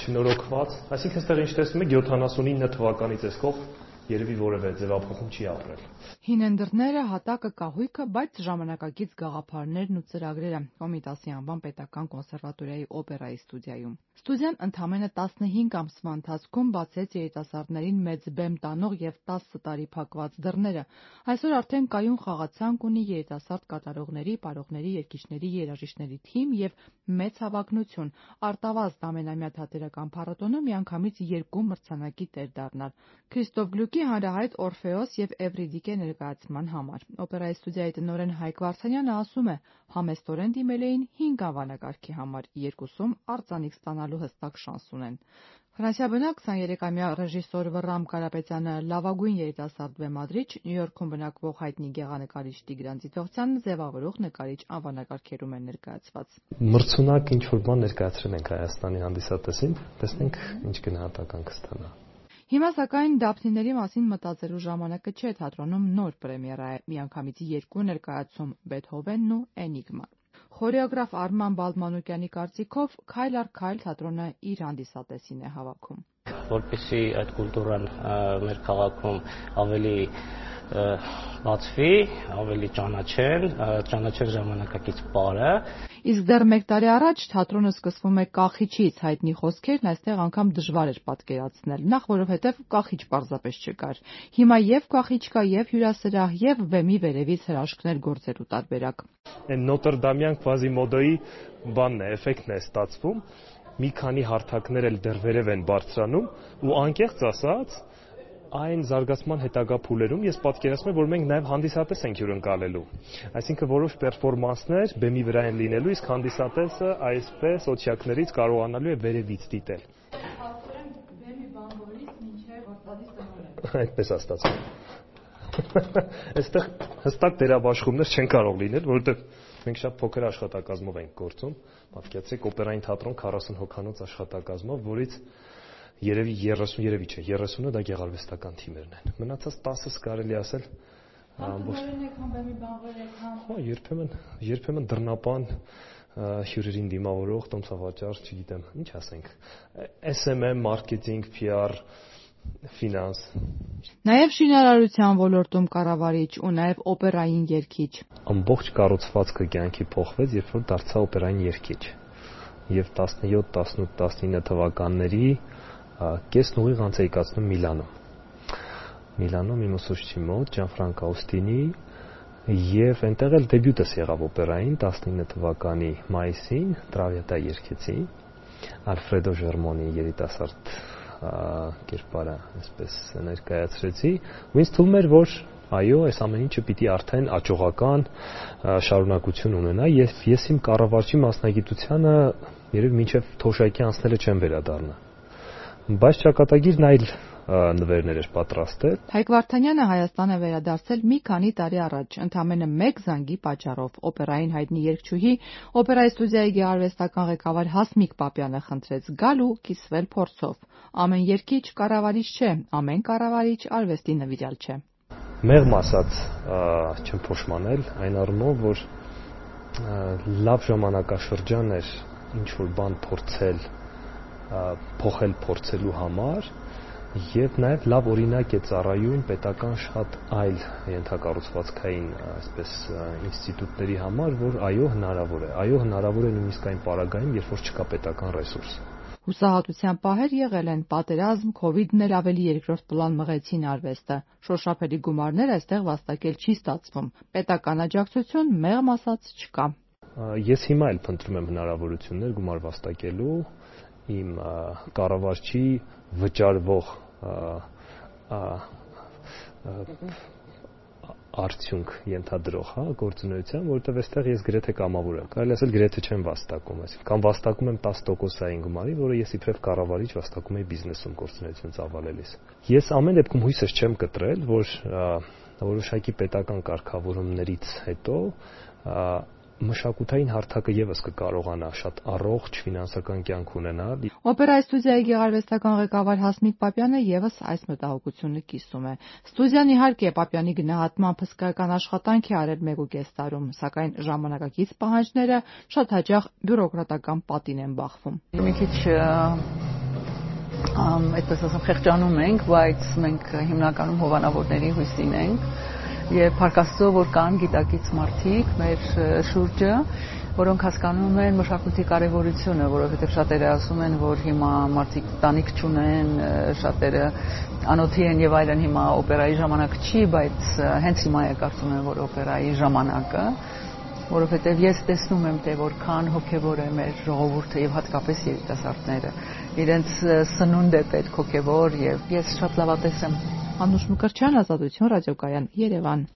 շնորհքված, այսինքն այստեղ ինչ տեսնում եք 79 թվականից էսքող երևի որևէ ձևափոխում չի ապրել։ Հին են դռները, հատակը, կահույքը, բայց ժամանակակից գաղափարներն ու ծրագրերը Կոմիտասի անվան պետական կոնսերվատորիայի օպերայի ստուդիայում։ Ստուդիան ընդամենը 15 ամսվա ընթացքում բացեց երիտասարդներին մեծ բեմ տանող և 10 տարի փակված դռները։ Այսօր արդեն կայուն խաղացանկ ունի երիտասարդ կատարողների, պարողների, երգիչների, երաժիշտների թիմ և մեծ հավակնություն։ Արտավազդ ամենամյա թատերական փառատոնում միանգամից 2 մրցանակի տեր դառնալ։ Քրիստոֆ Գլուկի հանրահայտ Օրֆեոս և Էվրիդիկե ներկայացման համար։ Օպերայի ստուդիայի տնօրեն Հայկ Վարդանյանը ասում է, համեստորեն դիմել էին 5 անվանակարգի համար, 2-ում արձանիկ ստանալու հստակ շանս ունեն։ Ֆրանսիաբնակ 23-ամյա ռեժիսոր Վռամ Կարապետյանը, լավագույն երիտասարդ բեմադրիչ, Նյու Յորքում բնակվող հայտնի գեղանկարիչ Տիգրան Ձիթողցյանը ձևավորող նկարիչ անվանակարգերում են ներկայացված։ Մրցունակ ինչ-որ բան ներկայացրել ենք Հայաստանի հանդիսատեսին, տեսնենք ինչ գնահատական կստանա։ Հիմա սակայն Դափնիների մասին մտածելու ժամանակը չէ, թատրոնում նոր պրեմիերա է, միանգամից 2 ներկայացում՝ Բեթհովենն ու Էնիգման։ Խորեոգրաֆ Արման Բալմանուկյանի կարծիքով քայլ առ քայլ թատրոնը իր հանդիսատեսին է հավաքում։ Որպեսզի այդ կուլտուրան մեր քաղաքում ավելի բացվի, ավելի ճանաչեն ժամանակակից պարը։ Իսկ դեռ 1 տարի առաջ թատրոնը սկսվում է կախիչից, հայտնի խոսքերն այստեղ անգամ դժվար էր պատկերացնել, նախ որովհետև կախիչ պարզապես չկար։ Հիմա և կախիչ կա, և հյուրասրահ, և բեմի վերևից հրաշքներ գործելու տարբերակ։ Այն նոտրդամյան Quasimodo-ի բանն է, էֆեկտն է ստացվում, մի քանի հարթակներ էլ դեռ վերև են բարձրանում ու անկեղծ ասած այն զարգացման հետագա փուլերում ես պատկերացնում եմ, որ մենք նաև հանդիսատես ենք հյուրընկալելու։ Այսինքն որոշ պերֆորմանսներ բեմի վրա են լինելու, իսկ հանդիսատեսը այսպես օթյակներից կարողանալու է վերևից դիտել։ Բեմի բանվորից մինչև գործադի տնօրեն։ Այդպես է ստացվում։ Այստեղ հստակ դերաբաշխումներ չեն կարող լինել, որովհետև մենք շատ փոքր աշխատակազմով ենք գործում։ Պատկերացրեք օպերային թատրոն 40 հոգանոց աշխատակազմով, որից երևի 30-ը դա գեղարվեստական թիմերն են։ Մնացած 10-ս կարելի ասել երբեմն դռնապան հյուրերին դիմավորող, տոմսավաճառ, չգիտեմ, ինչ ասենք, SMM, մարքեթինգ, PR, ֆինանս։ Նաև շինարարության ոլորտում կառավարիչ ու նաև օպերային երգիչ։ Ամբողջ կառուցվածքը կյանքի փոխվեց, երբ որ դարձա օպերային երգիչ։ Եվ 17, 18, 19 թվականների կեսն ուղիղ անց էի կացնում Միլանում իմ ուսուցչի մոտ, Ջանֆրանկո Աուստինի, եւ այնտեղ էլ դեբյուտս եղավ օպերային 19 թվականի մայիսին, Տրավիատա երգեցի, Ալֆրեդո Ժերմոնի երիտասարդ կերպարը, այսպես ներկայացրեցի, ու ինձ թվում էր, որ այո, այս ամեն ինչը պիտի արդեն աճողական շարունակություն ունենա, եւ ես իմ կառավարչի մասնագիտությանը երբ մինչև թոշակի անցնելը չեմ վերադառնա։ Բայց ճակատագիրն այլ նվերներ էր պատրաստել։ Հայկ Վարդանյանը Հայաստան է վերադարձել մի քանի տարի առաջ, ընդամենը 1 զանգի պատճառով։ Օպերային հայտնի երգչուհի, օպերայի ստուդիայի գեղարվեստական ղեկավար Հասմիկ Պապյանը խնդրեց գալ ու կիսվել փորձով։ Ամեն երգիչ կառավարիչ չէ, ամեն կառավարիչ արվեստի նվիրյալ չէ։ Մեղմ ասած չեմ փոշմանել, այն առումով, որ լավ ժամանակաշրջան էր ինչ-որ բան փորձել, փոխելու համար եւ նաեւ լավ օրինակ է ծառայում պետական շատ այլ ենթակառուցվածքային այսպես ինստիտուտների համար, որ այո հնարավոր է նույնիսկ այն պարագայում, երբ որ չկա պետական ռեսուրս։ Հուսահատության պահեր եղել են, պատերազմ, Քովիդն էլ ավելի երկրորդ պլան մղեցին արվեստը։ Շոշափելի գումարներ այստեղ վաստակել չի ստացվում։ Պետական աջակցություն մեղմ ասած չկա։ Ես հիմա էլ փնտրում եմ հնարավորություններ գումար վաստակելու իմ կառավարչի վճարվող արդյունք ենթադրող գործունեության, որովհետև այստեղ ես գրեթե կամավոր եմ։ Կարելի ասել գրեթե չեմ վաստակում, այսինքն կամ վաստակում եմ 10%-ային գումարի, որը ես իբրև կառավարիչ վաստակում եմ բիզնեսում գործունեություն ծավալելիս։ Ես ամեն դեպքում հույսս չեմ կտրել, որ որոշակի պետական կարգավորումներից հետո մշակութային հարթակը եւս կկարողանա շատ առողջ ֆինանսական կյանք ունենալ։ Օպերայի ստուդիայի գեղարվեստական ղեկավար Հասմիկ Պապյանը եւս այս մտահոգությունը կիսում է։ Ստուդիան իհարկե Պապյանի գնահատմամբ հսկայական աշխատանք է արել 1.5 տարում, սակայն ժամանակակից պահանջները շատ հաճախ բյուրոկրատական պատին են բախվում։ Մի քիչ այդպես ասեմ խեղճանում ենք, բայց մենք հիմնականում հովանավորների հույսին ենք եւ փառքաստո որ կան գիտակից մարդիկ մեր շուրջը, որոնք հասկանում են մշակույթի կարևորությունը, որովհետեւ շատերը ասում են, որ հիմա մարդիկ տանիք չունեն, շատերը անօթի են եւ այլն, հիմա օպերայի ժամանակ չի, բայց հենց հիմա է կարծում եմ, որ օպերայի ժամանակը, որովհետեւ ես տեսնում եմ, թե որքան հոգեվոր է մեր ժողովուրդը եւ հատկապես երիտասարդները, իրենց սնունդ է պետք հոգեվոր եւ ես շատ լավատես եմ։ Անուշ Մկրտչյան, Ազատություն ռադիոկայան, Երևան։